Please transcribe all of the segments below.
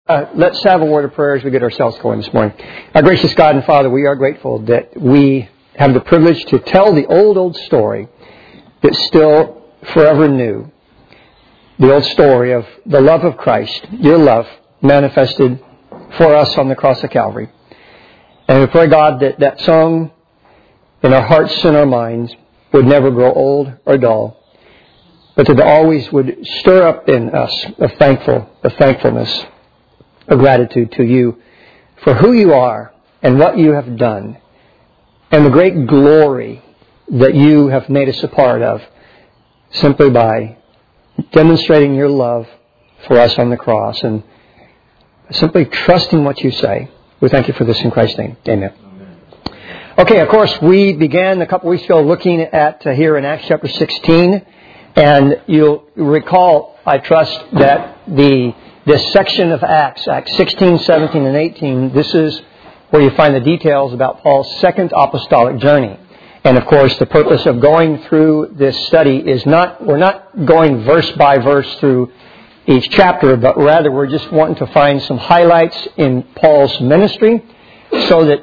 Let's have a word of prayer as we get ourselves going this morning. Our gracious God and Father, we are grateful that we have the privilege to tell the old story that's still forever new. The old story of the love of Christ, your love manifested for us on the cross of Calvary. And we pray, God, that that song in our hearts and our minds would never grow old or dull, but that it always would stir up in us a thankfulness, a gratitude to you for who you are and what you have done and the great glory that you have made us a part of simply by demonstrating your love for us on the cross and simply trusting what you say. We thank you for this in Christ's name. Amen. Okay, of course, we began a couple weeks ago looking at here in Acts chapter 16, and you'll recall, I trust, that this section of Acts 16, 17, and 18, this is where you find the details about Paul's second apostolic journey. And of course, the purpose of going through this study is we're not going verse by verse through each chapter, but rather we're just wanting to find some highlights in Paul's ministry so that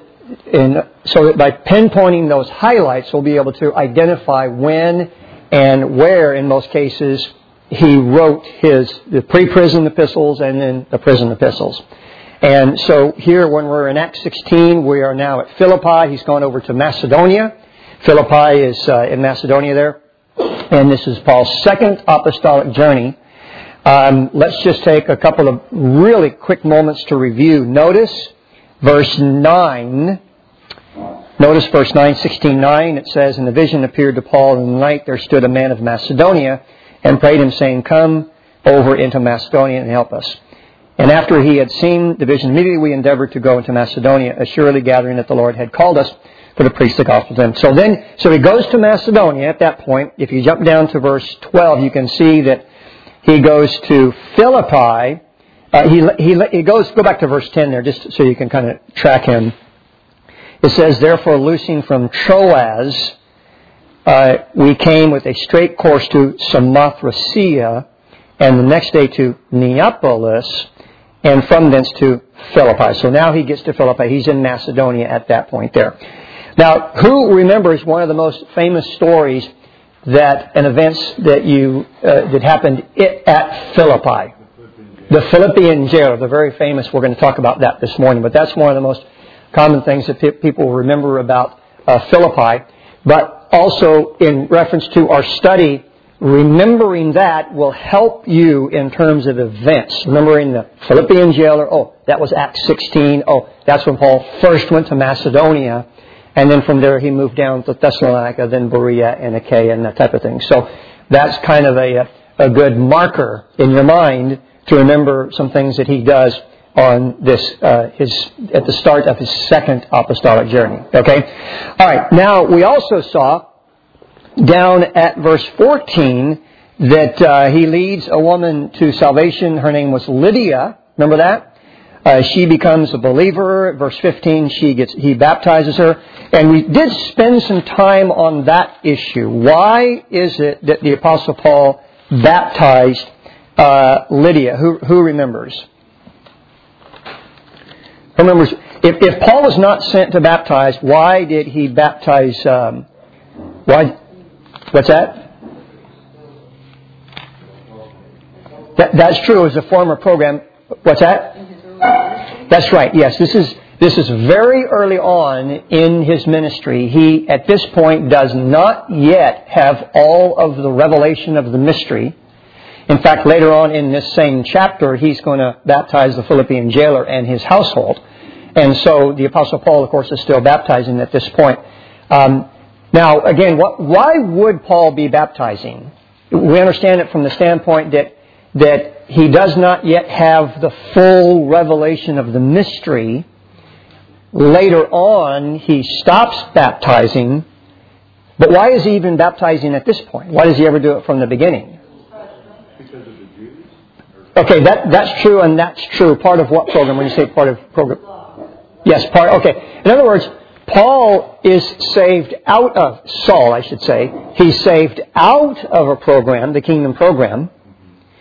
by pinpointing those highlights, we'll be able to identify when and where, in most cases, he wrote the pre-prison epistles and then the prison epistles. And so here, when we're in Acts 16, we are now at Philippi. He's gone over to Macedonia. Philippi is in Macedonia there. And this is Paul's second apostolic journey. Let's just take a couple of really quick moments to review. Notice verse 9. Notice verse 9, 16:9. It says, "In the vision appeared to Paul in the night. There stood a man of Macedonia and prayed him, saying, 'Come over into Macedonia and help us.' And after he had seen the vision, immediately we endeavored to go into Macedonia, assuredly gathering that the Lord had called us for to preach the gospel to them." So he goes to Macedonia at that point. If you jump down to verse 12, you can see that he goes to Philippi. Go back to verse 10 there, just so you can kind of track him. It says, "Therefore, loosing from Troas, we came with a straight course to Samothracia, and the next day to Neapolis, and from thence to Philippi." So now he gets to Philippi. He's in Macedonia at that point there. Now, who remembers one of the most famous stories and events that happened at Philippi? The Philippian jailer, the very famous. We're going to talk about that this morning, but that's one of the most common things that people remember about Philippi. But also, in reference to our study, remembering that will help you in terms of events. Remembering the Philippian jailer, that was Acts 16. That's when Paul first went to Macedonia. And then from there he moved down to Thessalonica, then Berea and Achaia and that type of thing. So that's kind of a good marker in your mind to remember some things that he does on this at the start of his second apostolic journey. Okay? All right. Now, we also saw down at verse 14 that he leads a woman to salvation. Her name was Lydia. Remember that? She becomes a believer. At verse 15, he baptizes her. And we did spend some time on that issue. Why is it that the Apostle Paul baptized Lydia? Who remembers? Who remembers? If Paul was not sent to baptize, why did he baptize? Why? What's that? That's true. It was a former program. What's that? That's right. Yes, this is very early on in his ministry. He, at this point, does not yet have all of the revelation of the mystery. In fact, later on in this same chapter, he's going to baptize the Philippian jailer and his household. And so the Apostle Paul, of course, is still baptizing at this point. Now, again, why would Paul be baptizing? We understand it from the standpoint that he does not yet have the full revelation of the mystery. Later on, he stops baptizing. But why is he even baptizing at this point? Why does he ever do it from the beginning? Because of the Jews? Okay, that's true, and that's true. Part of what program? When you say part of program? Yes, part. Okay. In other words, Paul is saved out of, Saul, I should say. He's saved out of a program, the kingdom program.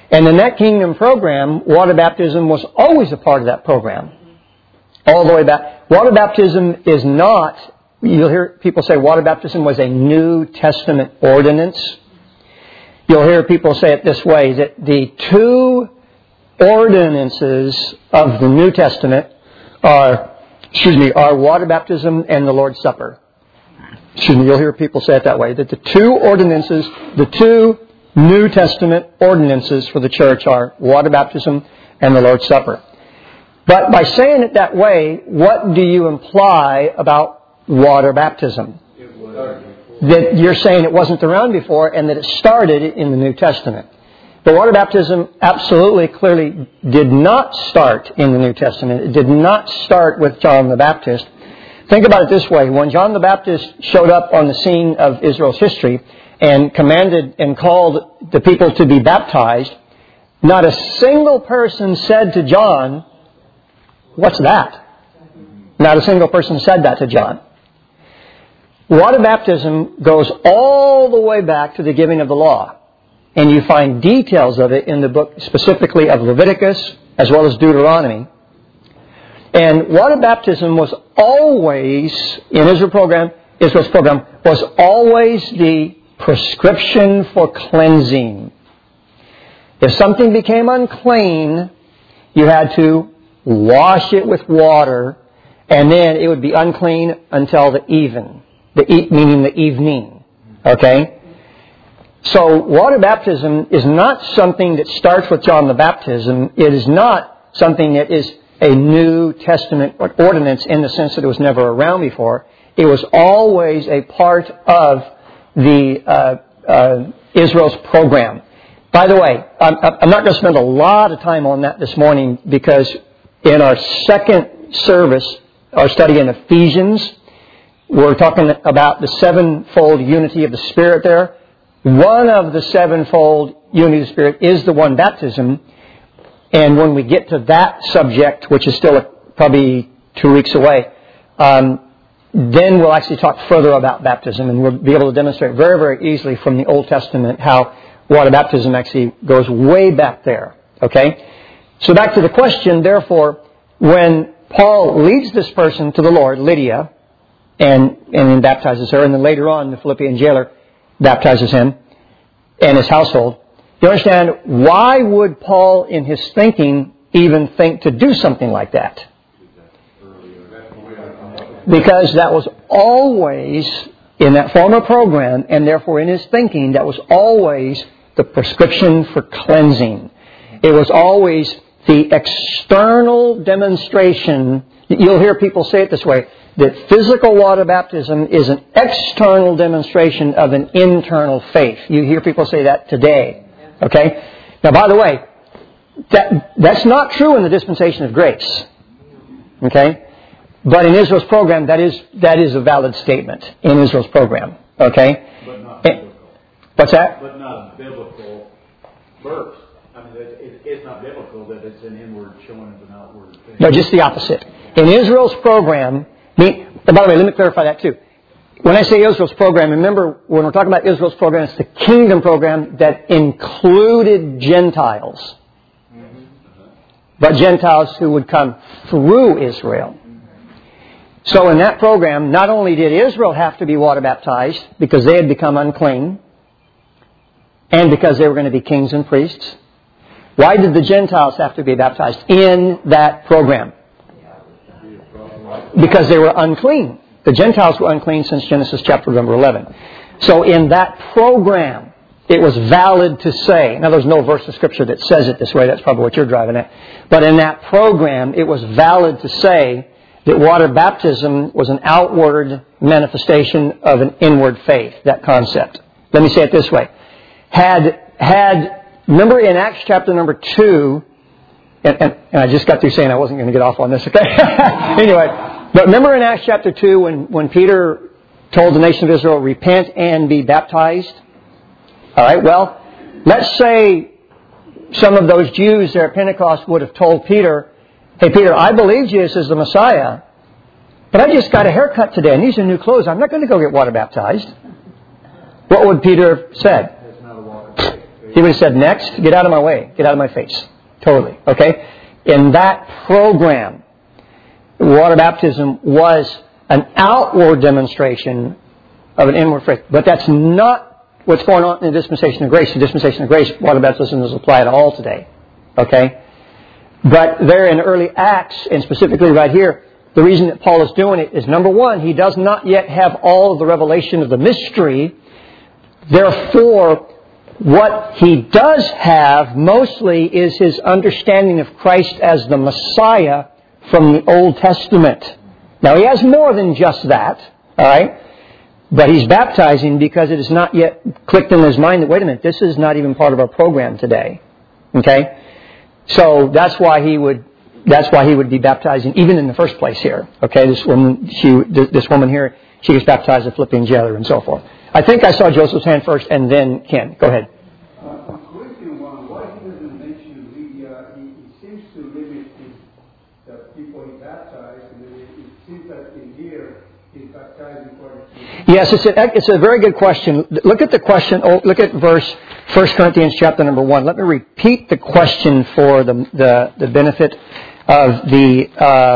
And in that kingdom program, water baptism was always a part of that program. All the way back. Water baptism is not, you'll hear people say water baptism was a New Testament ordinance. You'll hear people say it this way, that the two ordinances of the New Testament are water baptism and the Lord's Supper. You'll hear people say it that way, that the two ordinances, the two New Testament ordinances for the church are water baptism and the Lord's Supper. But by saying it that way, what do you imply about water baptism? That you're saying it wasn't around before and that it started in the New Testament. But water baptism absolutely, clearly did not start in the New Testament. It did not start with John the Baptist. Think about it this way. When John the Baptist showed up on the scene of Israel's history and commanded and called the people to be baptized, not a single person said to John, "What's that?" Not a single person said that to John. Water baptism goes all the way back to the giving of the law. And you find details of it in the book specifically of Leviticus as well as Deuteronomy. And water baptism was always, in Israel's program, was always the prescription for cleansing. If something became unclean, you had to wash it with water, and then it would be unclean until the even. Meaning the evening. Okay? So water baptism is not something that starts with John the Baptism. It is not something that is a New Testament ordinance in the sense that it was never around before. It was always a part of the Israel's program. By the way, I'm not going to spend a lot of time on that this morning because in our second service, our study in Ephesians, we're talking about the sevenfold unity of the Spirit there. One of the sevenfold unity of the Spirit is the one baptism. And when we get to that subject, which is still probably 2 weeks away, then we'll actually talk further about baptism. And we'll be able to demonstrate very, very easily from the Old Testament how water baptism actually goes way back there. Okay? So back to the question, therefore, when Paul leads this person to the Lord, Lydia, and then baptizes her, and then later on the Philippian jailer baptizes him and his household. You understand, why would Paul in his thinking even think to do something like that? Because that was always in that former program, and therefore in his thinking, that was always the prescription for cleansing. It was always the external demonstration. You'll hear people say it this way, that physical water baptism is an external demonstration of an internal faith. You hear people say that today. Okay? Now, by the way, that's not true in the dispensation of grace. Okay? But in Israel's program, that is a valid statement in Israel's program. Okay? But not biblical. What's that? But not a biblical verse. I mean, it's not biblical that it's an inward showing of an outward thing. No, just the opposite. In Israel's program, and by the way, let me clarify that too. When I say Israel's program, remember, when we're talking about Israel's program, it's the kingdom program that included Gentiles. But Gentiles who would come through Israel. So in that program, not only did Israel have to be water baptized because they had become unclean, and because they were going to be kings and priests, why did the Gentiles have to be baptized in that program? Because they were unclean. The Gentiles were unclean since Genesis chapter number 11. So in that program, it was valid to say, now there's no verse of Scripture that says it this way, that's probably what you're driving at. But in that program, it was valid to say that water baptism was an outward manifestation of an inward faith, that concept. Let me say it this way. Remember in Acts chapter number 2, and I just got through saying I wasn't going to get off on this, okay? Anyway, but remember in Acts chapter 2 when Peter told the nation of Israel, repent and be baptized? All right, well, let's say some of those Jews there at Pentecost would have told Peter, hey, Peter, I believe Jesus is the Messiah, but I just got a haircut today and these are new clothes. I'm not going to go get water baptized. What would Peter have said? He would have said, next, get out of my way. Get out of my face. Totally. Okay? In that program, water baptism was an outward demonstration of an inward faith. But that's not what's going on in the dispensation of grace. In the dispensation of grace, water baptism is applied at all today. Okay? But there in early Acts, and specifically right here, the reason that Paul is doing it is, number one, he does not yet have all of the revelation of the mystery. Therefore, what he does have mostly is his understanding of Christ as the Messiah from the Old Testament. Now, he has more than just that, all right? But he's baptizing because it has not yet clicked in his mind that, wait a minute, this is not even part of our program today. Okay? So that's why he would be baptizing even in the first place here. Okay? This woman here, she was baptized at Philippians jailer and so forth. I think I saw Joseph's hand first and then Ken. Go ahead. Corinthians 1, why he doesn't mention Lydia? He seems to limit the people he baptized, and it seems that in here he's baptizing for the... Yes, it's a very good question. Look at the question. Look at verse 1 Corinthians chapter number 1. Let me repeat the question for the benefit of the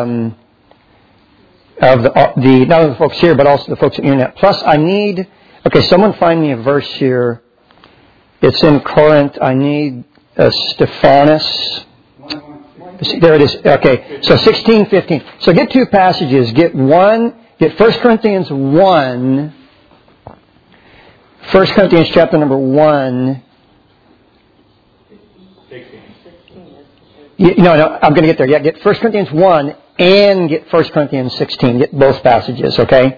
not only the folks here but also the folks on the internet. Plus, I need. Okay, someone find me a verse here. It's in Corinth. I need Stephanus. There it is. Okay, so 16:15. So get two passages. Get 1 Corinthians 1. 1 Corinthians chapter number 1. 16. No, I'm going to get there. Yeah, get 1 Corinthians 1 and get 1 Corinthians 16. Get both passages, okay?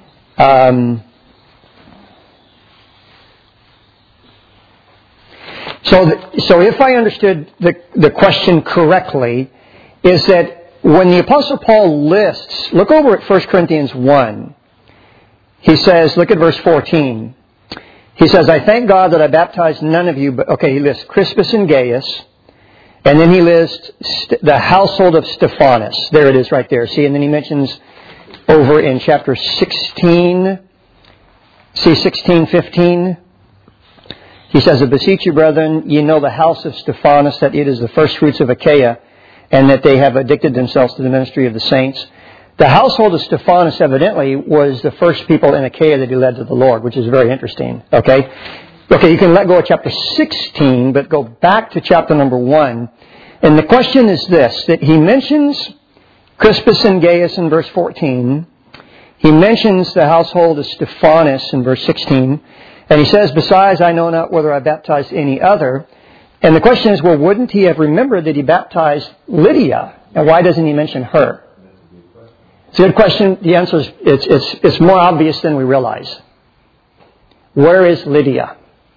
So if I understood the question correctly, is that when the Apostle Paul lists, look over at 1 Corinthians 1. He says, look at verse 14. He says, I thank God that I baptized none of you, but, okay, he lists Crispus and Gaius, and then he lists the household of Stephanus. There it is right there. See, and then he mentions over in chapter 16, see 16:15. He says, I beseech you, brethren, ye know the house of Stephanus, that it is the first fruits of Achaia, and that they have addicted themselves to the ministry of the saints. The household of Stephanus evidently was the first people in Achaia that he led to the Lord, which is very interesting. Okay, you can let go of chapter 16, but go back to chapter number 1. And the question is this, that he mentions Crispus and Gaius in verse 14. He mentions the household of Stephanus in verse 16. And he says, besides, I know not whether I baptized any other. And the question is, well, wouldn't he have remembered that he baptized Lydia? And why doesn't he mention her? It's a good question. The answer is, it's more obvious than we realize. Where is Lydia?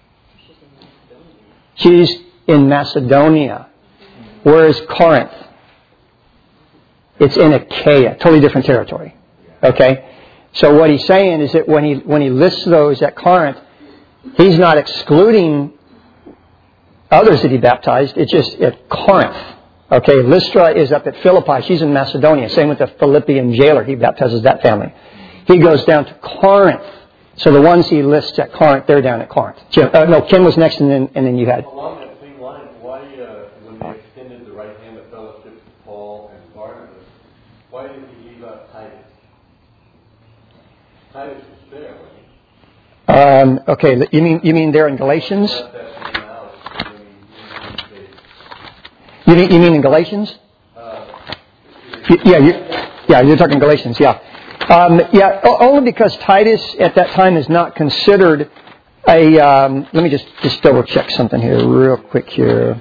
She's in Macedonia. Where is Corinth? It's in Achaia. Totally different territory. Okay? So what he's saying is that when he lists those at Corinth, he's not excluding others that he baptized. It's just at Corinth. Okay, Lystra is up at Philippi. She's in Macedonia. Same with the Philippian jailer. He baptizes that family. He goes down to Corinth. So the ones he lists at Corinth, they're down at Corinth. Ken was next, and then you had. Along that same line, why, when they extended the right hand of fellowship to Paul and Barnabas, why did he leave out Titus? Titus was there, wasn't he? Okay, you mean there in Galatians? You mean in Galatians? You're talking Galatians, yeah. Only because Titus at that time is not considered a. Let me just double check something here real quick here.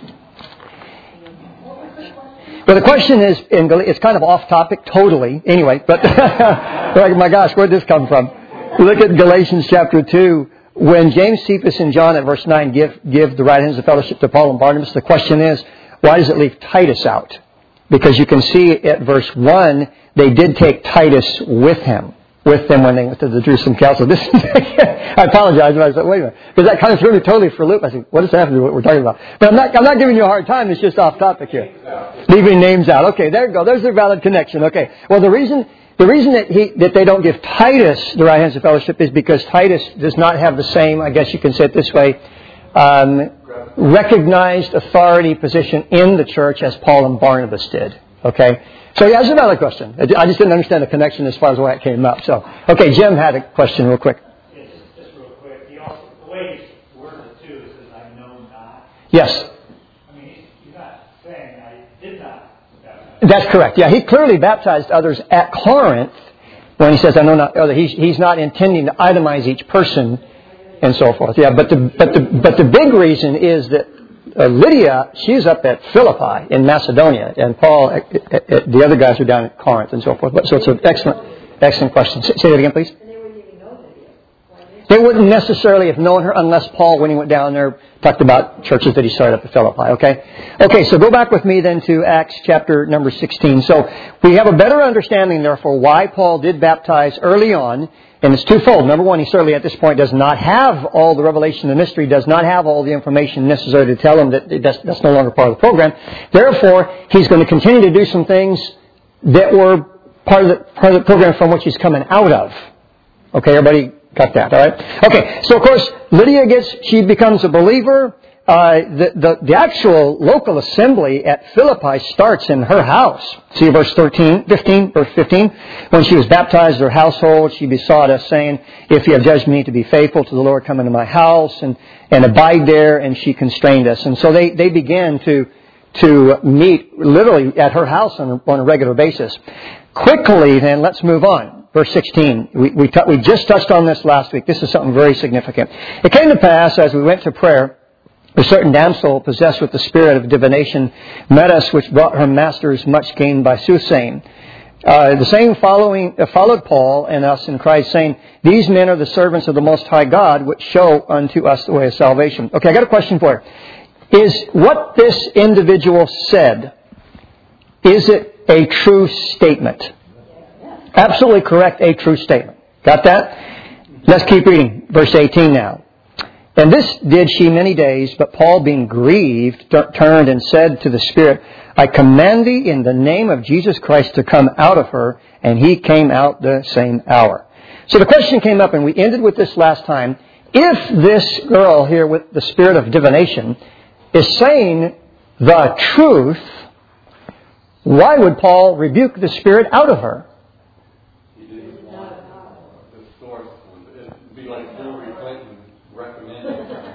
But the question is, it's kind of off topic totally. Anyway, but like, my gosh, where did this come from? Look at Galatians chapter 2. When James, Cephas, and John at verse 9 give the right hands of fellowship to Paul and Barnabas, the question is, why does it leave Titus out? Because you can see at verse 1, they did take Titus with them when they went to the Jerusalem Council. I apologize. I said, wait a minute. Because that kind of threw me totally for a loop. I said, what does that have to do with what we're talking about? But I'm not giving you a hard time. It's just off topic here. Leaving names out. Okay, there you go. There's the valid connection. Okay. Well, the reason that they don't give Titus the right hands of fellowship is because Titus does not have the same, I guess you can say it this way, recognized authority position in the church as Paul and Barnabas did. Okay? So yeah, that's another question. I just didn't understand the connection as far as why it came up. So, okay, Jim had a question real quick. Yeah, just real quick. He also, the way he worded it too, it says, I know not. Yes. I mean, he's not saying, I did not baptize. That's correct. Yeah, he clearly baptized others at Corinth when he says, I know not other. He's not intending to itemize each person and so forth. Yeah, but the big reason is that Lydia, she's up at Philippi in Macedonia, and Paul, the other guys are down at Corinth and so forth. So it's an excellent question. Say that again, please. And they wouldn't even know Lydia. They wouldn't necessarily have known her unless Paul, when he went down there, talked about churches that he started up at Philippi. Okay, so go back with me then to Acts chapter number 16. So we have a better understanding, therefore, why Paul did baptize early on. And it's twofold. Number one, he certainly at this point does not have all the revelation of the mystery, does not have all the information necessary to tell him that that's no longer part of the program. Therefore, he's going to continue to do some things that were part of the program from which he's coming out of. Okay, everybody got that, all right? Okay, so of course, Lydia she becomes a believer. The actual local assembly at Philippi starts in her house. See verse 15. When she was baptized, her household, she besought us, saying, if you have judged me to be faithful to the Lord, come into my house and abide there. And she constrained us. And so they began to meet literally at her house on a regular basis. Quickly then, let's move on. Verse 16. We just touched on this last week. This is something very significant. It came to pass as we went to prayer, a certain damsel possessed with the spirit of divination met us, which brought her masters much gain by soothsaying. The same followed Paul and us in Christ, saying, these men are the servants of the Most High God, which show unto us the way of salvation. Okay, I got a question for you. Is what this individual said, is it a true statement? Absolutely correct, a true statement. Got that? Let's keep reading. Verse 18 now. And this did she many days, but Paul, being grieved, turned and said to the Spirit, I command thee in the name of Jesus Christ to come out of her. And he came out the same hour. So the question came up, and we ended with this last time. If this girl here with the spirit of divination is saying the truth, why would Paul rebuke the spirit out of her? He didn't want the source. It would be like Hillary Clinton recommending.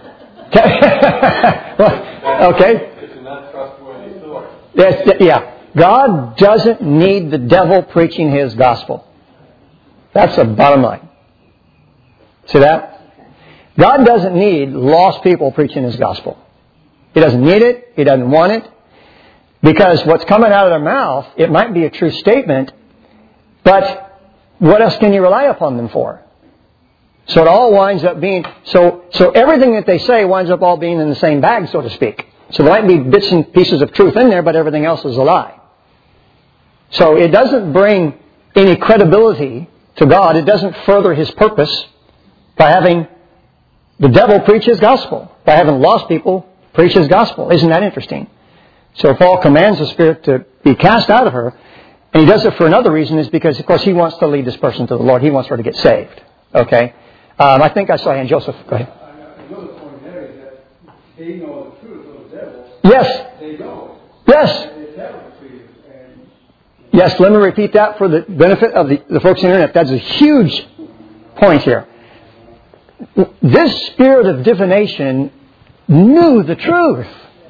Okay. It's a not trustworthy source. Yeah. God doesn't need the devil preaching his gospel. That's the bottom line. See that? God doesn't need lost people preaching his gospel. He doesn't need it. He doesn't want it. Because what's coming out of their mouth, it might be a true statement, but what else can you rely upon them for? So it all winds up being, so everything that they say winds up all being in the same bag, so to speak. So there might be bits and pieces of truth in there, but everything else is a lie. So it doesn't bring any credibility to God. It doesn't further his purpose by having the devil preach his gospel, by having lost people preach his gospel. Isn't that interesting? So Paul commands the spirit to be cast out of her, and he does it for another reason, is because, of course, he wants to lead this person to the Lord. He wants her to get saved. Okay? I think I saw hand. Joseph, go ahead. Another point there is that they know the truth of the devil. Yes. They know. Yes. They tell it to you. And yes, let me repeat that for the benefit of the folks on the internet. That's a huge point here. This spirit of divination knew the truth.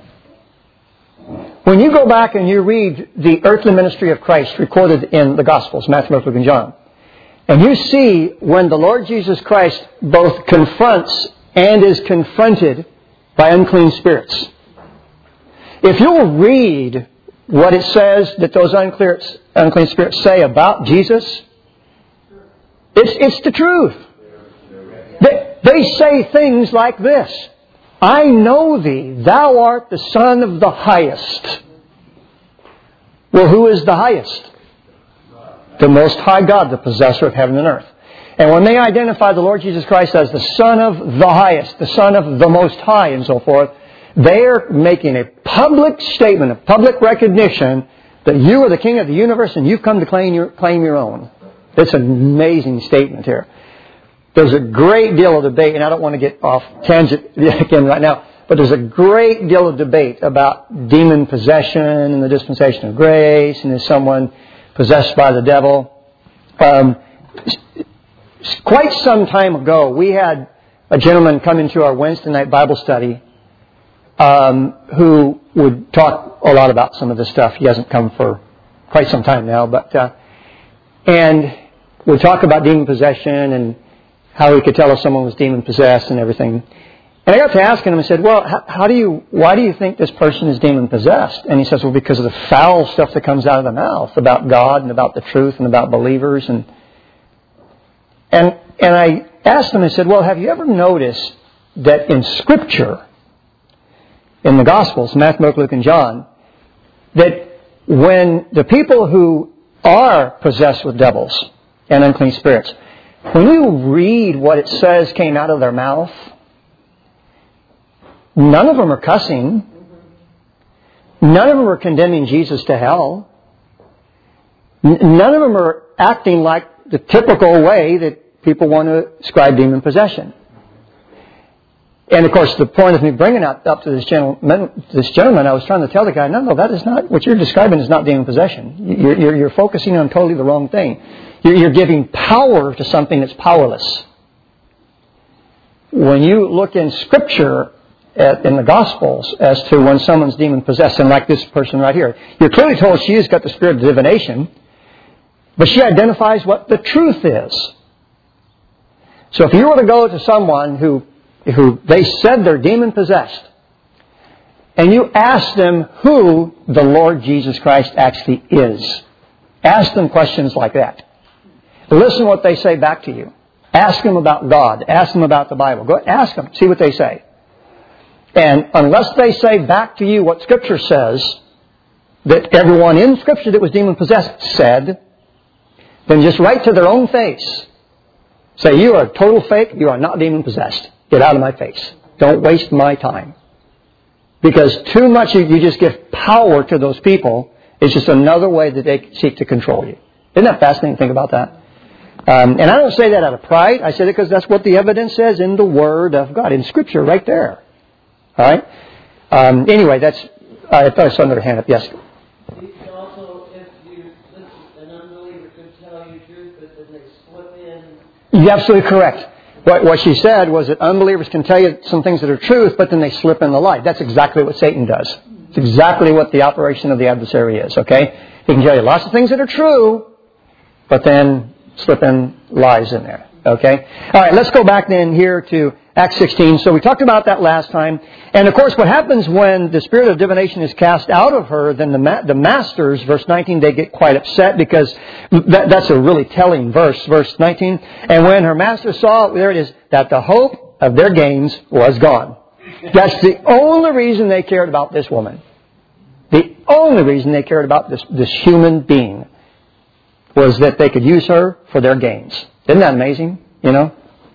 When you go back and you read the earthly ministry of Christ recorded in the Gospels, Matthew, Mark, Luke, and John, and you see when the Lord Jesus Christ both confronts and is confronted by unclean spirits. If you'll read what it says that those unclean spirits say about Jesus, it's the truth. They say things like this. I know thee, thou art the Son of the Highest. Well, who is the highest? The Most High God, the possessor of heaven and earth. And when they identify the Lord Jesus Christ as the Son of the Highest, the Son of the Most High, and so forth, they're making a public statement, a public recognition that you are the King of the universe and you've come to claim your own. It's an amazing statement here. there's a great deal of debate, and I don't want to get off tangent again right now, but there's a great deal of debate about demon possession and the dispensation of grace, and is someone possessed by the devil. Quite some time ago, we had a gentleman come into our Wednesday night Bible study who would talk a lot about some of this stuff. He hasn't come for quite some time now, and would talk about demon possession and how he could tell if someone was demon possessed and everything. And I got to asking him, I said, well, why do you think this person is demon possessed? And he says, well, because of the foul stuff that comes out of the mouth about God and about the truth and about believers. And I asked him, I said, well, have you ever noticed that in Scripture, in the Gospels, Matthew, Mark, Luke, and John, that when the people who are possessed with devils and unclean spirits, when you read what it says came out of their mouth, none of them are cussing. None of them are condemning Jesus to hell. None of them are acting like the typical way that people want to ascribe demon possession. And of course, the point of me bringing it up to this gentleman, I was trying to tell the guy, no, that is not, what you're describing is not demon possession. You're focusing on totally the wrong thing. You're giving power to something that's powerless. When you look in Scripture, in the Gospels, as to when someone's demon possessed, and like this person right here, you're clearly told she has got the spirit of divination, but she identifies what the truth is. So if you were to go to someone who they said they're demon possessed, and you ask them who the Lord Jesus Christ actually is, ask them questions like that. Listen to what they say back to you. Ask them about God. Ask them about the Bible. Go ask them. See what they say. And unless they say back to you what Scripture says, that everyone in Scripture that was demon possessed said, then just write to their own face. Say, you are a total fake. You are not demon possessed. Get out of my face. Don't waste my time. Because too much you just give power to those people. It's just another way that they seek to control you. Isn't that fascinating to think about that? And I don't say that out of pride. I say that because that's what the evidence says in the Word of God, in Scripture, right there. All right? Anyway, I thought I saw another hand up. Yes? Also, if an unbeliever could tell you truth, but then they slip in. You're absolutely correct. What she said was that unbelievers can tell you some things that are truth, but then they slip in the lie. That's exactly what Satan does. It's exactly what the operation of the adversary is, okay? He can tell you lots of things that are true, but then slip in lies in there, okay? All right, let's go back then here to Acts 16. So we talked about that last time. And of course, what happens when the spirit of divination is cast out of her, then the masters, verse 19, they get quite upset because that's a really telling verse, verse 19. And when her master saw, there it is, that the hope of their gains was gone. That's the only reason they cared about this woman. The only reason they cared about this human being was that they could use her for their gains. Isn't that amazing? You know?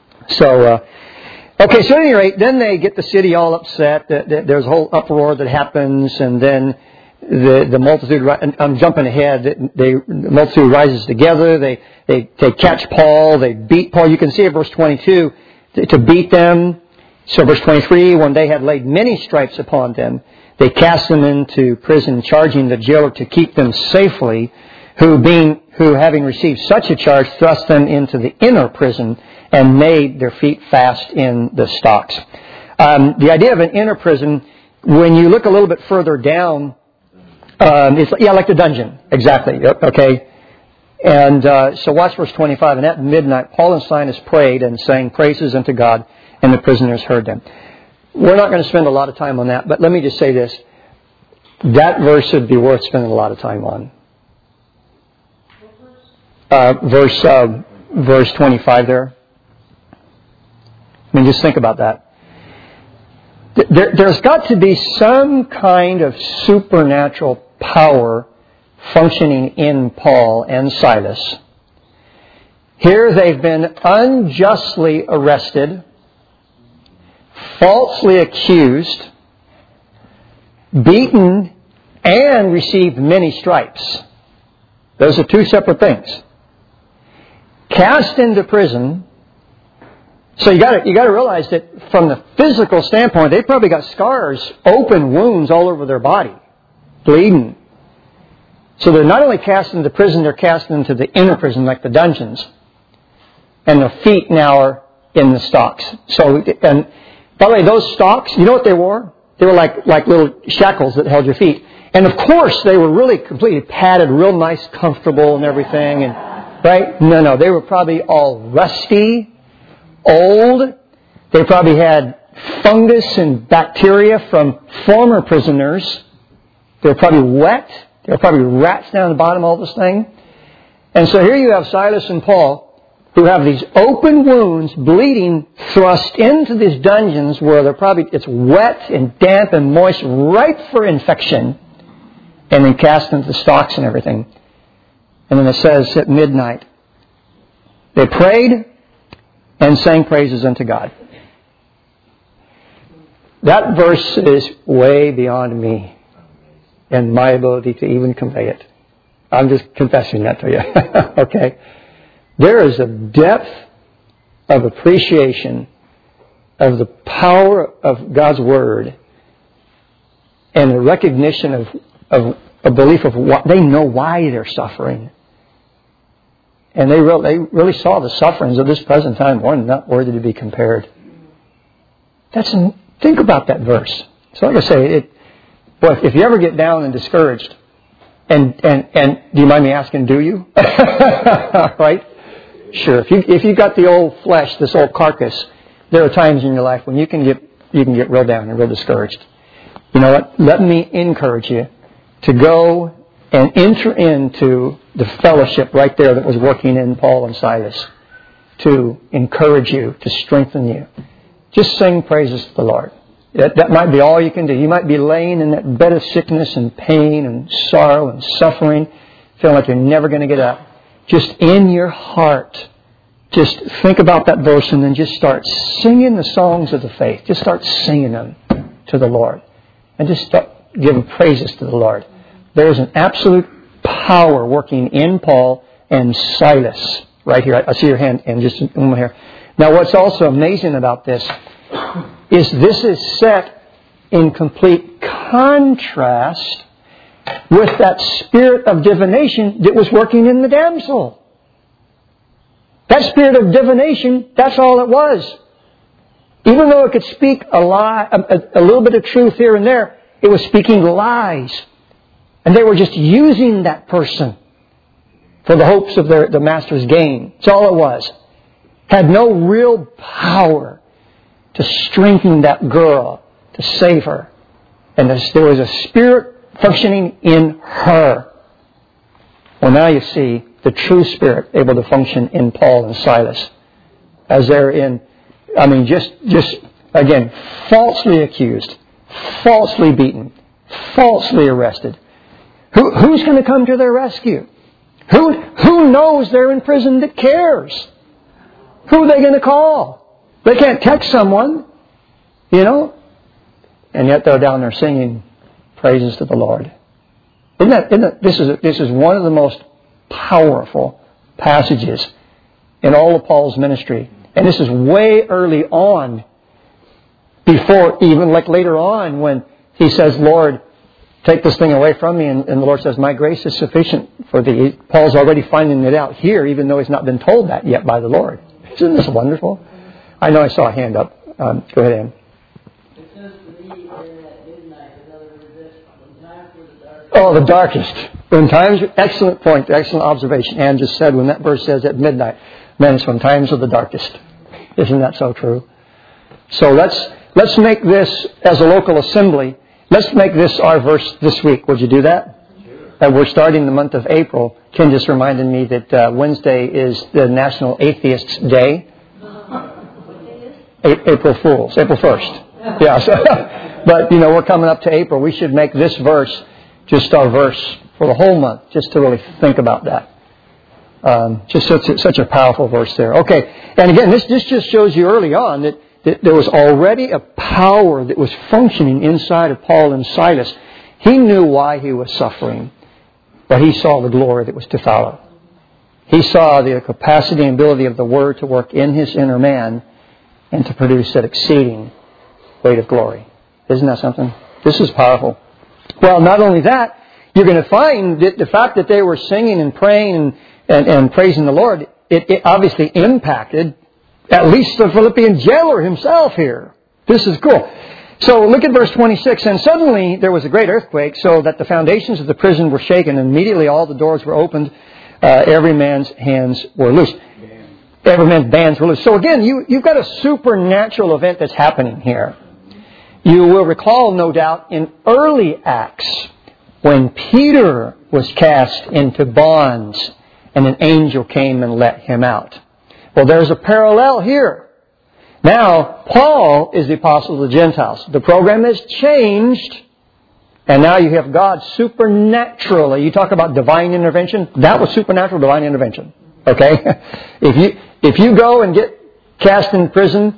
So, okay, so at any rate, then they get the city all upset. There's a whole uproar that happens, and then the multitude, I'm jumping ahead, the multitude rises together. They catch Paul. They beat Paul. You can see in verse 22, to beat them. So verse 23, when they had laid many stripes upon them, they cast them into prison, charging the jailer to keep them safely, who having received such a charge, thrust them into the inner prison and made their feet fast in the stocks. The idea of an inner prison, when you look a little bit further down, it's like the dungeon. Exactly. Okay. And so watch verse 25. And at midnight, Paul and Silas prayed and sang praises unto God, and the prisoners heard them. We're not going to spend a lot of time on that, but let me just say this. That verse would be worth spending a lot of time on. Verse 25 there. I mean, just think about that. There's got to be some kind of supernatural power functioning in Paul and Silas. Here they've been unjustly arrested, falsely accused, beaten, and received many stripes. Those are two separate things. Cast into prison, So you got to realize that from the physical standpoint, they probably got scars, open wounds all over their body, bleeding. So they're not only cast into prison, they're cast into the inner prison, like the dungeons. And their feet now are in the stocks. So, and by the way, those stocks, you know what they were? They were like little shackles that held your feet. And of course, they were really completely padded, real nice, comfortable and everything. And right? No. They were probably all rusty, old. They probably had fungus and bacteria from former prisoners. They were probably wet. There were probably rats down the bottom of this thing. And so here you have Silas and Paul, who have these open wounds, bleeding, thrust into these dungeons where it's wet and damp and moist, ripe for infection, and then cast into the stocks and everything. And then it says at midnight, they prayed and sang praises unto God. That verse is way beyond me and my ability to even convey it. I'm just confessing that to you. Okay? There is a depth of appreciation of the power of God's Word and a recognition of a belief of what they know why they're suffering. And they really saw the sufferings of this present time were not worthy to be compared. Think about that verse. So like I say, if you ever get down and discouraged, and do you mind me asking, do you? Right? Sure. If you got the old flesh, this old carcass, there are times in your life when you can get real down and real discouraged. You know what? Let me encourage you to go and enter into the fellowship right there that was working in Paul and Silas to encourage you, to strengthen you. Just sing praises to the Lord. That might be all you can do. You might be laying in that bed of sickness and pain and sorrow and suffering, feeling like you're never going to get up. Just in your heart, just think about that verse and then just start singing the songs of the faith. Just start singing them to the Lord. And just start giving praises to the Lord. There is an absolute power working in Paul and Silas. Right here. I see your hand in just a moment here. Now what's also amazing about this is this is set in complete contrast with that spirit of divination that was working in the damsel. That spirit of divination, that's all it was. Even though it could speak a lie, a little bit of truth here and there, it was speaking lies. And they were just using that person for the hopes of the master's gain. That's all it was. Had no real power to strengthen that girl, to save her. And there was a spirit functioning in her. Well, now you see the true spirit able to function in Paul and Silas. As they're just again, falsely accused, falsely beaten, falsely arrested. Who's going to come to their rescue? Who knows they're in prison that cares? Who are they going to call? They can't text someone, you know? And yet they're down there singing praises to the Lord. This is one of the most powerful passages in all of Paul's ministry. And this is way early on, before even like later on when he says, Lord, take this thing away from me. And the Lord says, my grace is sufficient for thee. Paul's already finding it out here, even though he's not been told that yet by the Lord. Isn't this wonderful? I know I saw a hand up. Go ahead, Ann. It says to me at midnight, in other words, when times were the darkest. Oh, the darkest. When times, excellent point, excellent observation. Ann just said when that verse says at midnight, man, it's when times are the darkest. Isn't that so true? So let's make this as a local assembly. Let's make this our verse this week. Would you do that? Sure. We're starting the month of April. Ken just reminded me that Wednesday is the National Atheists Day. April Fools, April 1st. Yeah. So, but, we're coming up to April. We should make this verse just our verse for the whole month, just to really think about that. Just such a powerful verse there. Okay. And again, this just shows you early on that there was already a power that was functioning inside of Paul and Silas. He knew why he was suffering, but he saw the glory that was to follow. He saw the capacity and ability of the Word to work in his inner man and to produce that exceeding weight of glory. Isn't that something? This is powerful. Well, not only that, you're going to find that the fact that they were singing and praying and praising the Lord, it obviously impacted at least the Philippian jailer himself here. This is cool. So look at verse 26. And suddenly there was a great earthquake, so that the foundations of the prison were shaken, and immediately all the doors were opened. Every man's hands were loosed. Every man's bands were loosed. So again, you've got a supernatural event that's happening here. You will recall, no doubt, in early Acts, when Peter was cast into bonds and an angel came and let him out. Well, there's a parallel here. Now, Paul is the apostle of the Gentiles. The program has changed, and now you have God supernaturally. You talk about divine intervention. That was supernatural divine intervention. Okay? If you go and get cast in prison,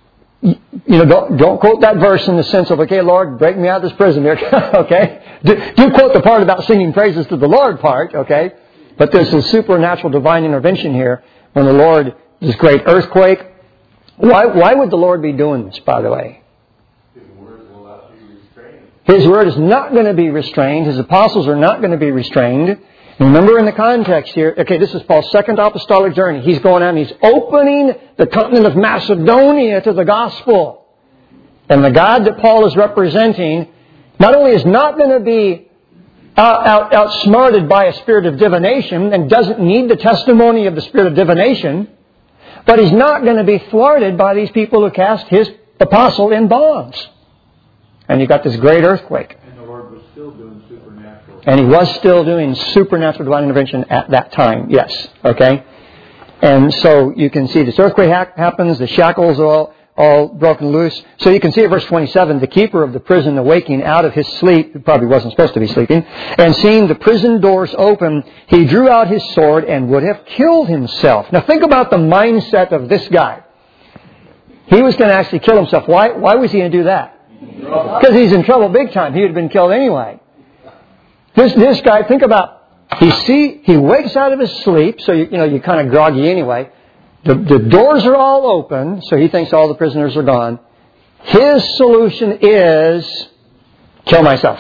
don't quote that verse in the sense of, okay, Lord, break me out of this prison here. Okay? Do quote the part about singing praises to the Lord part, okay? But there's a supernatural divine intervention here when the Lord, this great earthquake. Why would the Lord be doing this, by the way? His word will not be restrained. His word is not going to be restrained. His apostles are not going to be restrained. Remember in the context here, okay, this is Paul's second apostolic journey. He's going out and he's opening the continent of Macedonia to the gospel. And the God that Paul is representing not only is not going to be outsmarted by a spirit of divination and doesn't need the testimony of the spirit of divination, but he's not going to be thwarted by these people who cast his apostle in bonds. And you got this great earthquake. And the Lord was still doing supernatural. And He was still doing supernatural divine intervention at that time. Yes. Okay? And so you can see this earthquake happens, the shackles are all broken loose. So you can see at verse 27, the keeper of the prison awaking out of his sleep, he probably wasn't supposed to be sleeping, and seeing the prison doors open, he drew out his sword and would have killed himself. Now think about the mindset of this guy. He was going to actually kill himself. Why was he going to do that? Because he's in trouble big time. He would have been killed anyway. This guy, think about, he wakes out of his sleep, so you're kind of groggy anyway. The doors are all open, so he thinks all the prisoners are gone. His solution is kill myself.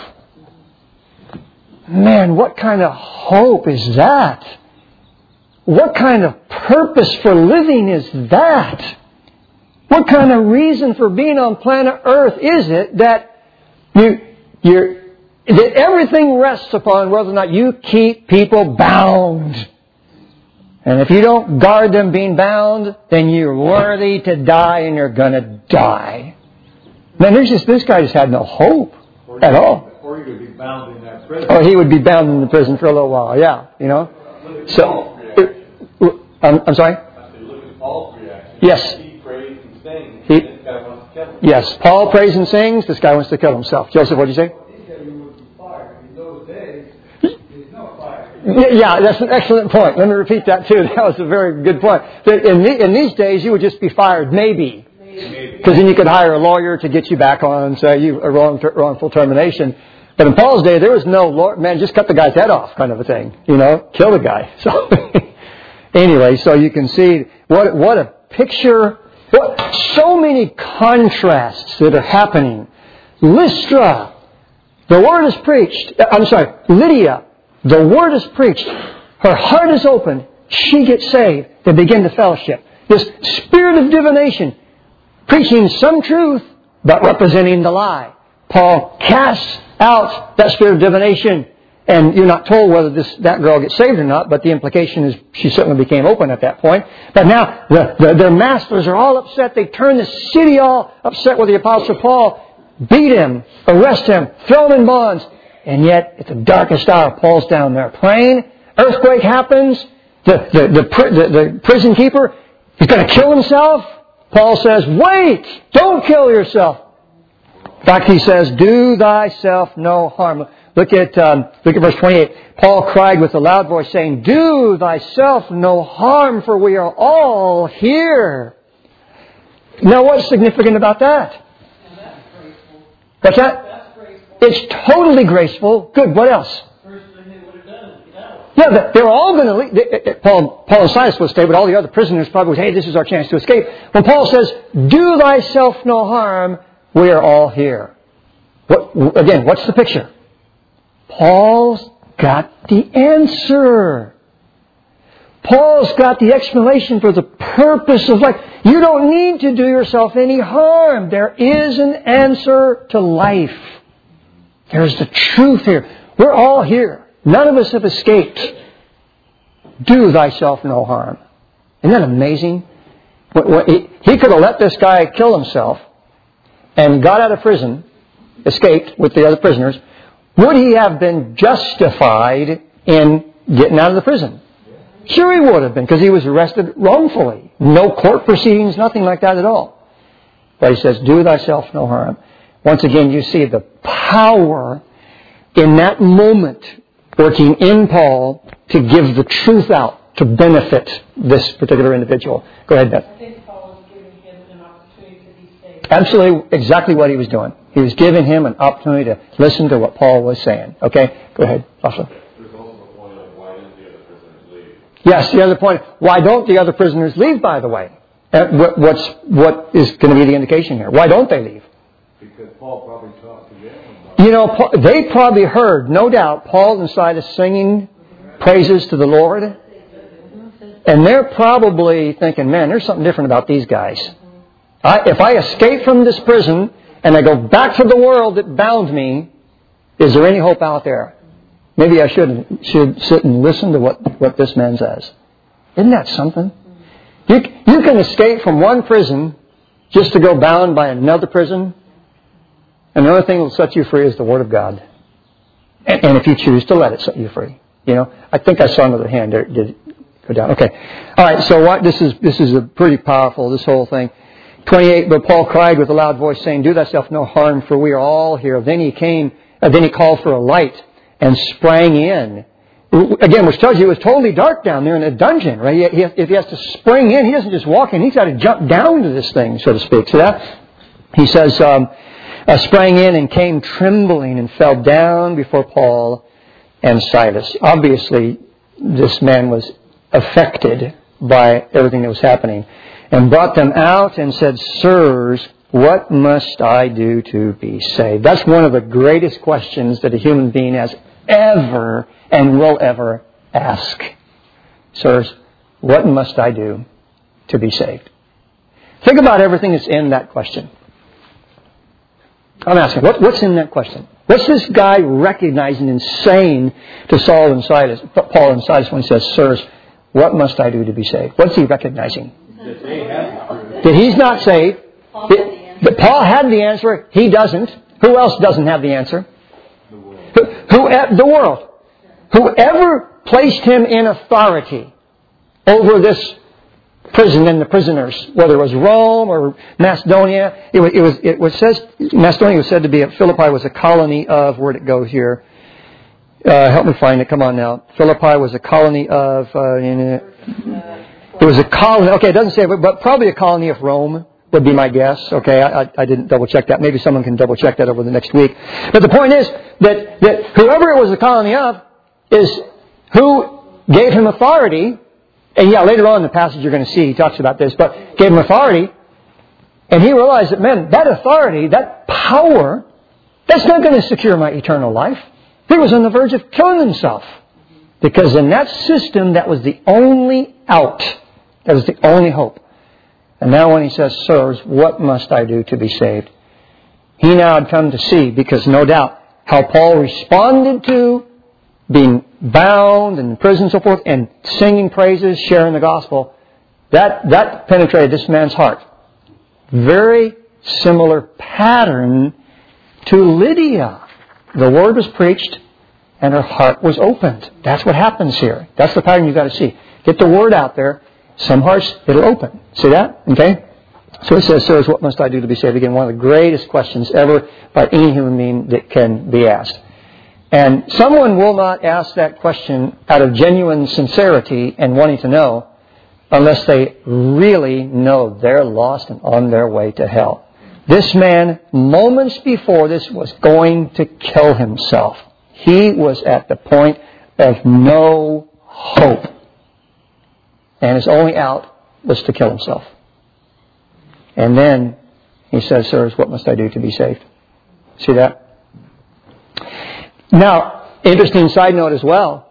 Man, what kind of hope is that? What kind of purpose for living is that? What kind of reason for being on planet Earth is it that that everything rests upon whether or not you keep people bound? And if you don't guard them being bound, then you're worthy to die and you're going to die. Man, this guy just had no hope at all. Or you could be bound in that prison. Or he would be bound in the prison for a little while, yeah. So, I'm sorry? I said, look at Paul's reaction. Yes. He prays and sings. This guy wants to kill himself. Yes, Paul prays and sings. This guy wants to kill himself. Joseph, what did you say? He said he would be fired. In those days, there's no fire. Yeah, that's an excellent point. Let me repeat that too. That was a very good point. In these days, you would just be fired, maybe. Because then you could hire a lawyer to get you back on and say you a wrongful termination. But in Paul's day, there was no man, just cut the guy's head off kind of a thing. Kill the guy. So anyway, so you can see what a picture. So many contrasts that are happening. Lystra, the word is preached. Lydia, the word is preached. Her heart is open. She gets saved. They begin to fellowship. This spirit of divination, preaching some truth, but representing the lie. Paul casts out that spirit of divination. And you're not told whether that girl gets saved or not, but the implication is she certainly became open at that point. But now their masters are all upset. They turn the city all upset with the Apostle Paul, beat him, arrest him, throw him in bonds. And yet, at the darkest hour, Paul's down there praying. Earthquake happens. The prison keeper, he's going to kill himself. Paul says, wait, don't kill yourself. In fact, he says, do thyself no harm. Look at verse 28. Paul cried with a loud voice, saying, do thyself no harm, for we are all here. Now, what's significant about that? What's that? That's graceful. It's totally graceful. Good. What else? First thing they would have done is get out. Yeah, they were all going to leave. Paul and Silas would stay, but all the other prisoners probably would, hey, this is our chance to escape. When Paul says, do thyself no harm, we are all here. Again, what's the picture? Paul's got the answer. Paul's got the explanation for the purpose of life. You don't need to do yourself any harm. There is an answer to life. There's the truth here. We're all here. None of us have escaped. Do thyself no harm. Isn't that amazing? He could have let this guy kill himself and got out of prison, escaped with the other prisoners. Would he have been justified in getting out of the prison? Sure he would have been, because he was arrested wrongfully. No court proceedings, nothing like that at all. But he says, do thyself no harm. Once again, you see the power in that moment working in Paul to give the truth out, to benefit this particular individual. Go ahead, Beth. I think Paul was giving him an opportunity to be saved. Absolutely, exactly what he was doing. He was giving him an opportunity to listen to what Paul was saying. Okay? Go ahead, Joshua. There's also the point of why didn't the other prisoners leave? Yes, the other point. Why don't the other prisoners leave, by the way? What is going to be the indication here? Why don't they leave? Because Paul probably talked to them about You know, they probably heard, no doubt, Paul and Silas singing praises to the Lord. And they're probably thinking, man, there's something different about these guys. If I escape from this prison and I go back to the world that bound me, is there any hope out there? Maybe I should sit and listen to what this man says. Isn't that something? You can escape from one prison just to go bound by another prison. And the only thing that will set you free is the Word of God. And if you choose to let it set you free. You know, I think I saw another hand there. Did it go down? Okay. All right, so this is a pretty powerful, this whole thing. 28, but Paul cried with a loud voice, saying, do thyself no harm, for we are all here. Then he called for a light and sprang in. Again, which tells you it was totally dark down there in a dungeon, right? If he has to spring in, he doesn't just walk in. He's got to jump down to this thing, so to speak. So that, he says, sprang in and came trembling and fell down before Paul and Silas. Obviously, this man was affected by everything that was happening. And brought them out and said, sirs, what must I do to be saved? That's one of the greatest questions that a human being has ever and will ever ask. Sirs, what must I do to be saved? Think about everything that's in that question. I'm asking, what's in that question? What's this guy recognizing and saying to Paul and Silas when he says, sirs, what must I do to be saved? What's he recognizing? That he's not saved. Paul had the answer. He doesn't. Who else doesn't have the answer? The world. Whoever placed him in authority over this prison and the prisoners, whether it was Rome or Macedonia, it says Macedonia was said to be, Philippi was a colony of, where'd it go here? Help me find it. Come on now. Philippi was a colony of, it was a colony, okay, it doesn't say, but probably a colony of Rome would be my guess. Okay, I didn't double check that. Maybe someone can double check that over the next week. But the point is that whoever it was a colony of is who gave him authority. And yeah, later on in the passage you're going to see, he talks about this, but gave him authority. And he realized that, man, that authority, that power, that's not going to secure my eternal life. He was on the verge of killing himself. Because in that system, that was the only out. That was the only hope. And now when he says, sirs, what must I do to be saved? He now had come to see, because no doubt, how Paul responded to being bound and in prison and so forth, and singing praises, sharing the gospel, that penetrated this man's heart. Very similar pattern to Lydia. The word was preached, and her heart was opened. That's what happens here. That's the pattern you've got to see. Get the word out there. Some hearts, it'll open. See that? Okay? So it says, sirs, what must I do to be saved? Again, one of the greatest questions ever by any human being that can be asked. And someone will not ask that question out of genuine sincerity and wanting to know unless they really know they're lost and on their way to hell. This man, moments before this, was going to kill himself. He was at the point of no hope. And his only out was to kill himself. And then he says, sirs, what must I do to be saved? See that? Now, interesting side note as well.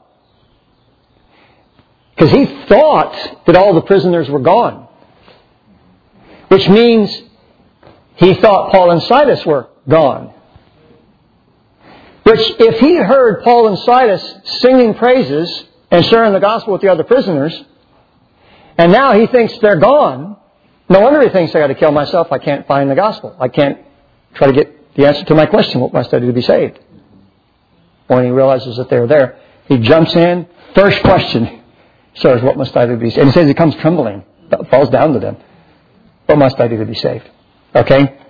Because he thought that all the prisoners were gone. Which means he thought Paul and Silas were gone. Which, if he heard Paul and Silas singing praises and sharing the gospel with the other prisoners, and now he thinks they're gone, no wonder he thinks I got to kill myself. I can't find the gospel. I can't try to get the answer to my question. What must I do to be saved? When he realizes that they're there, he jumps in. First question, sirs, what must I do to be saved? And he says he comes trembling, falls down to them. What must I do to be saved? Okay?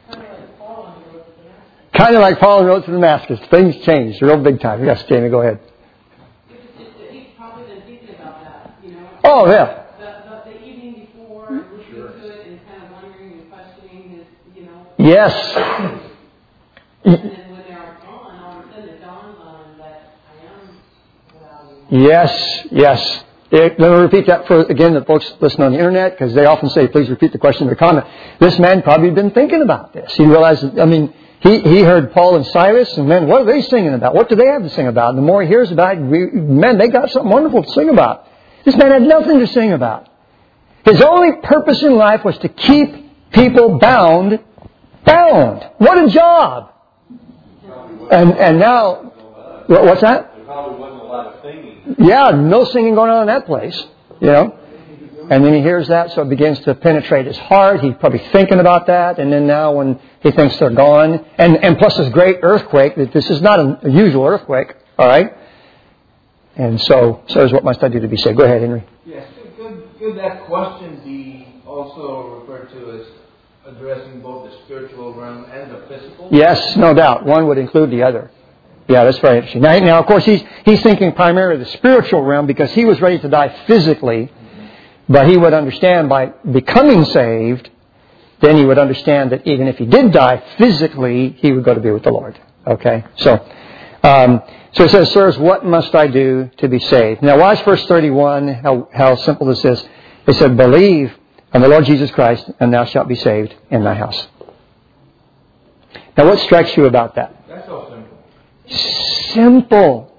Kind of like Paul on the road to Damascus. Things changed real big time. Yes, Jamie, go ahead. He's probably been thinking about that, you know. Oh, yeah. The evening before, listening to it and kind of wondering and questioning his, you know. Yes. And then when they're gone, all of a sudden it dawns on him that I am without you. Yes. Let me repeat that for, again, the folks listen on the internet, because they often say, please repeat the question or comment. This man probably had been thinking about this. He realized, he heard Paul and Silas, and then what are they singing about? What do they have to sing about? And the more he hears about it, man, they got something wonderful to sing about. This man had nothing to sing about. His only purpose in life was to keep people bound. What a job! And now, what's that? There probably wasn't a lot of singing. Yeah, no singing going on in that place, you know. And then he hears that, so it begins to penetrate his heart. He's probably thinking about that. And then now when he thinks they're gone, and plus this great earthquake, that this is not a usual earthquake, all right? And so is what must I do to be saved? Go ahead, Henry. Yes, could that question be also referred to as addressing both the spiritual realm and the physical? Yes, no doubt. One would include the other. Yeah, that's very interesting. Now of course, he's thinking primarily the spiritual realm because he was ready to die physically. But he would understand by becoming saved, then he would understand that even if he did die physically, he would go to be with the Lord. Okay? So it says, sirs, what must I do to be saved? Now watch verse 31, how simple this is. It said, believe on the Lord Jesus Christ, and thou shalt be saved in thy house. Now what strikes you about that? That's so simple. Simple.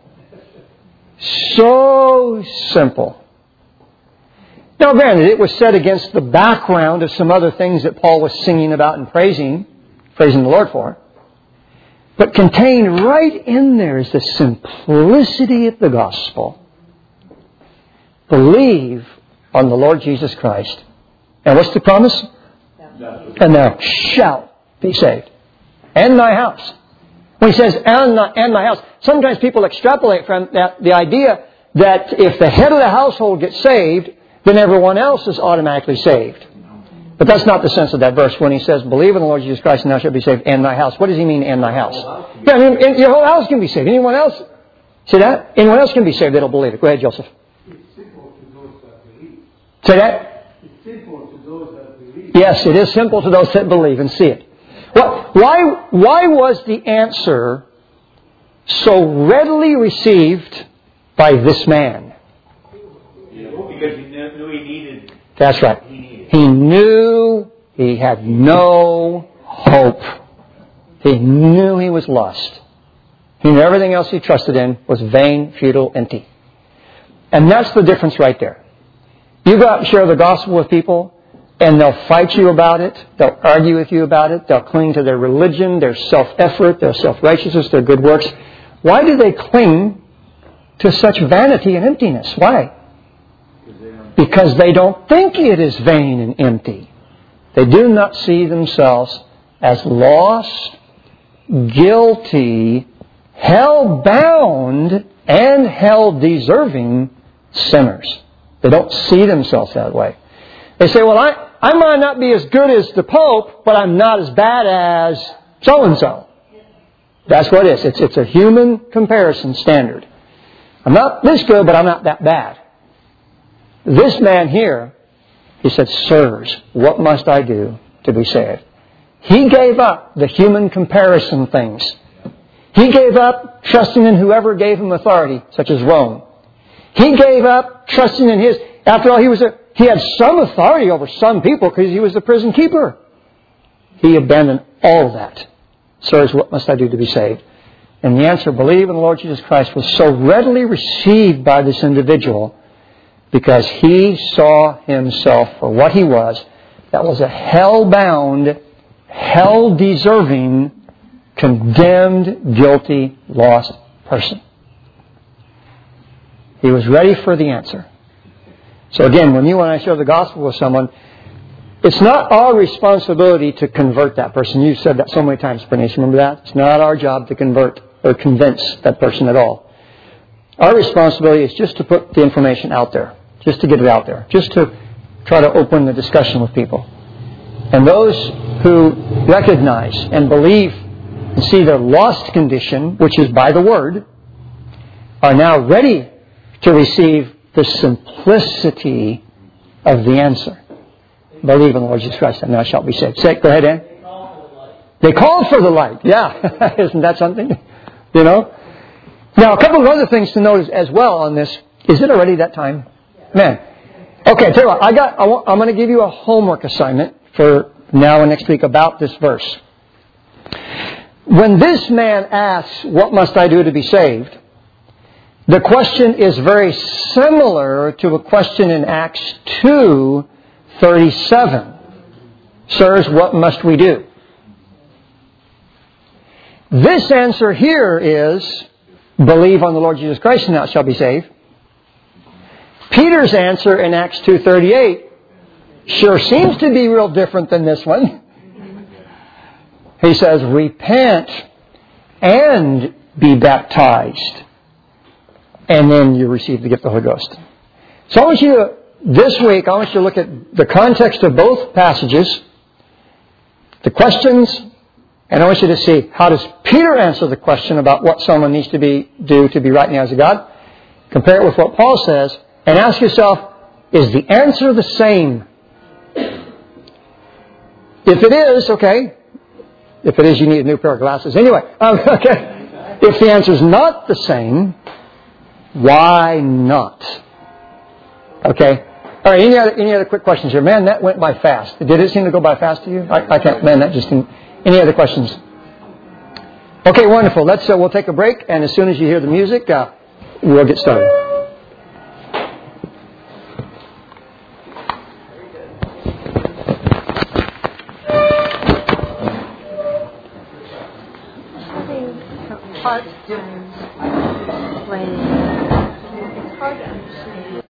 So simple. Now, granted, it was said against the background of some other things that Paul was singing about and praising the Lord for. But contained right in there is the simplicity of the gospel. Believe on the Lord Jesus Christ. And what's the promise? And thou shalt be saved. And thy house. When he says, and thy house, sometimes people extrapolate from that the idea that if the head of the household gets saved, then everyone else is automatically saved. But that's not the sense of that verse. When he says, believe in the Lord Jesus Christ and thou shalt be saved, and thy house. What does he mean, and thy house? Yeah, your whole house can be saved. Anyone else? See that? Anyone else can be saved that'll believe it. Go ahead, Joseph. It's simple to those that believe. Say that? It's simple to those that believe. Yes, it is simple to those that believe and see it. Why was the answer so readily received by this man? Because he knew he needed. That's right. He knew he had no hope. He knew he was lost. He knew everything else he trusted in was vain, futile, empty. And that's the difference right there. You go out and share the gospel with people, and they'll fight you about it. They'll argue with you about it. They'll cling to their religion, their self-effort, their self-righteousness, their good works. Why do they cling to such vanity and emptiness? Why? Because they don't think it is vain and empty. They do not see themselves as lost, guilty, hell-bound, and hell-deserving sinners. They don't see themselves that way. They say, well, I might not be as good as the Pope, but I'm not as bad as so-and-so. That's what it is. It's a human comparison standard. I'm not this good, but I'm not that bad. This man here, he said, sirs, what must I do to be saved? He gave up the human comparison things. He gave up trusting in whoever gave him authority, such as Rome. He gave up trusting in His. After all, he had some authority over some people because he was the prison keeper. He abandoned all of that. Sirs, what must I do to be saved? And the answer, believe in the Lord Jesus Christ, was so readily received by this individual because he saw himself for what he was. That was a hell-bound, hell-deserving, condemned, guilty, lost person. He was ready for the answer. So again, when you and I share the gospel with someone, it's not our responsibility to convert that person. You've said that so many times, Bernice. Remember that? It's not our job to convert or convince that person at all. Our responsibility is just to put the information out there. Just to get it out there. Just to try to open the discussion with people. And those who recognize and believe and see their lost condition, which is by the Word, are now ready to receive the simplicity of the answer. Believe in the Lord Jesus Christ and thou shalt be saved. Say, go ahead, Ann. They called for the light. Yeah. Isn't that something? You know? Now, a couple of other things to note as well on this. Is it already that time? Man. Okay, tell you what. I'm going to give you a homework assignment for now and next week about this verse. When this man asks, what must I do to be saved? The question is very similar to a question in Acts 2:37. Sirs, what must we do? This answer here is, believe on the Lord Jesus Christ and thou shalt be saved. Peter's answer in Acts 2:38 sure seems to be real different than this one. He says, repent and be baptized. And then you receive the gift of the Holy Ghost. So I want you to, this week, I want you to look at the context of both passages, the questions, and I want you to see how does Peter answer the question about what someone needs to do to be right in the eyes of God. Compare it with what Paul says, and ask yourself, is the answer the same? If it is, okay. If it is, you need a new pair of glasses. Anyway, okay. If the answer is not the same, why not? Okay. All right. Any other quick questions here? Man, that went by fast. Did it seem to go by fast to you? I can't. Man, that just didn't. Any other questions? Okay, wonderful. We'll take a break, and as soon as you hear the music, we'll get started. Part time playing. It's hard to understand.